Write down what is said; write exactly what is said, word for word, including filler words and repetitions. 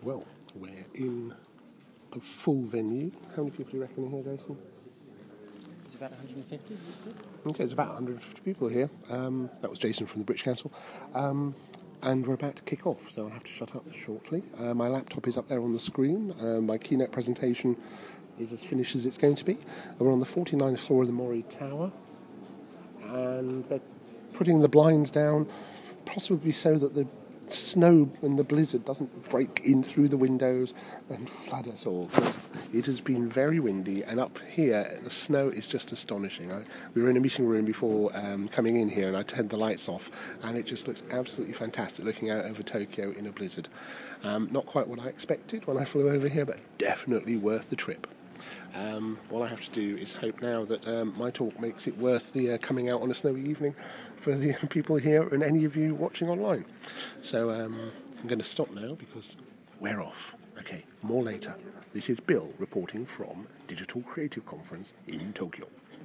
Well, we're in a full venue. How many people do you reckon are here, Jason? It's about one hundred fifty, is it good? Okay, it's about one hundred fifty people here. Um, that was Jason from the British Council. Um, and we're about to kick off, so I'll have to shut up shortly. Uh, my laptop is up there on the screen. Uh, my keynote presentation is as finished as it's going to be. We're on the forty-ninth floor of the Morey Tower, and they're putting the blinds down, possibly so that the snow and the blizzard doesn't break in through the windows and flood us all. It has been very windy, and up here the snow is just astonishing. I, we were in a meeting room before um, coming in here, and I turned the lights off, and it just looks absolutely fantastic looking out over Tokyo in a blizzard. Um, not quite what I expected when I flew over here, but definitely worth the trip. Um, all I have to do is hope now that um, my talk makes it worth the uh, coming out on a snowy evening for the people here and any of you watching online. So um, I'm going to stop now because we're off. Okay, more later. This is Bill reporting from Digital Creative Conference in Tokyo.